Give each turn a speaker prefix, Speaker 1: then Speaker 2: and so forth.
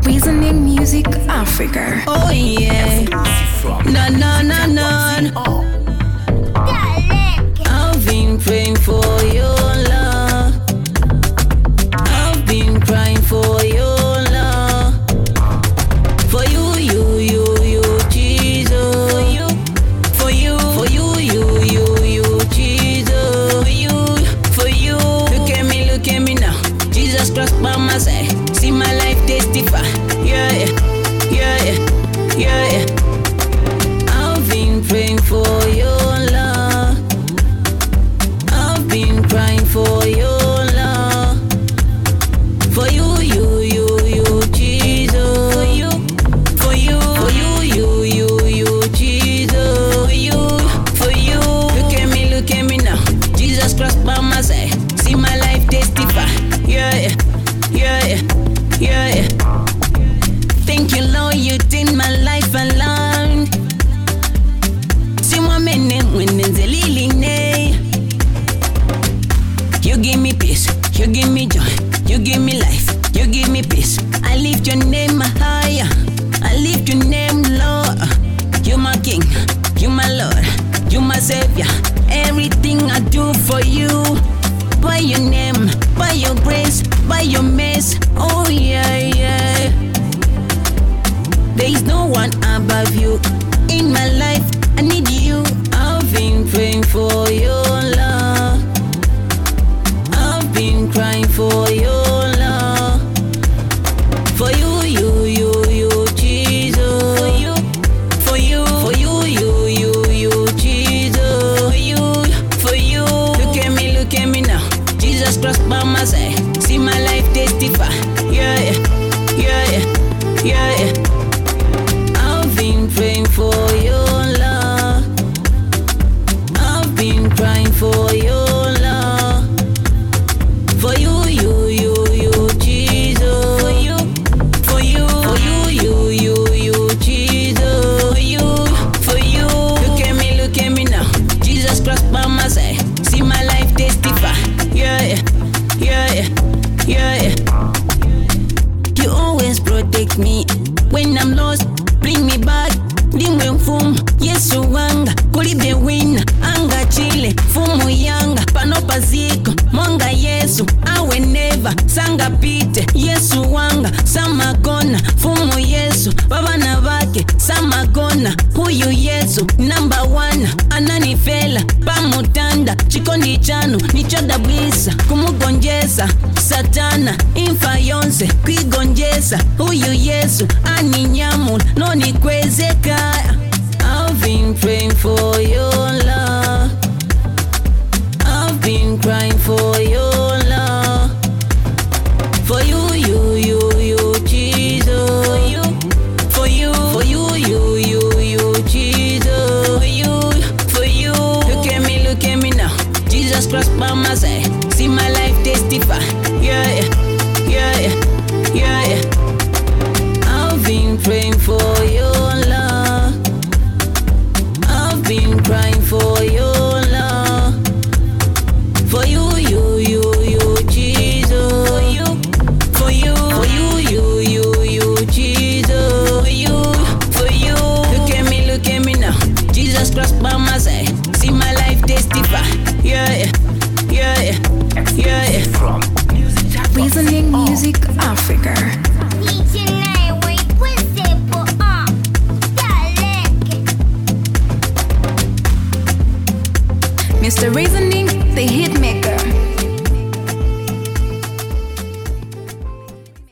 Speaker 1: Reasoning Music Africa.
Speaker 2: Oh yeah. No, no, no, no. I've been praying for your love. I've been crying for your love. For you, Jesus. For you, Jesus. For you. Look at me now. Jesus Christ by my side. See my life testify. Yeah. I've been praying for your love. I've been crying for your love. For you, Jesus. For you, Jesus. For you. Look at me now. Jesus Christ by my side. See my life testify. Yeah. Thank you, Lord, you did my life alone. See my name when there's a lily name. You give me peace, you give me joy, you give me life, you give me peace. I lift your name higher, I lift your name, Lord. You my King, you my Lord, you my Savior. Everything I do for you, by your name, by your grace, by your mercy. Oh yeah. There is no one above you. In my life, I need you. I've been praying for your love. I've been crying for your love. For you, Jesus. For you, Jesus. For you. Look at me now. Jesus Christ by my side. See my life testify. Yeah. I've been praying for your love. I've been crying for your love. For you, Jesus. For you, Jesus. For you. Look at me now. Jesus Christ by my side. See my life testify. Yeah. You always protect me when I'm lost. Bring me back. Dimwe mfumu Yesu wanga kulibe wina anga chile fumu yanga pano paziko mwanga Yesu awe never sanga pite Yesu wanga samagona fumu Yesu babana bake samagona huyu Yesu number 1 ananifela pamutanda chikondi chanu nichodabwisa kumugonjesa satana imfa yonse kwigonjesa huyu Yesu aninyamula noni kwezeka. I've been praying for your love. I've been crying for your love. For you, Jesus. For you, Jesus. For you. Look at me now. Jesus Christ by my side. See my life testify. Yeah. I've been praying for your love. I've been crying for your love. For you, Jesus. For you, Jesus. For you. Look at me now. Jesus Christ by my side. See my life testify. Yeah.
Speaker 1: Reasoning Music Africa. Mr. Reasoning, the hit maker.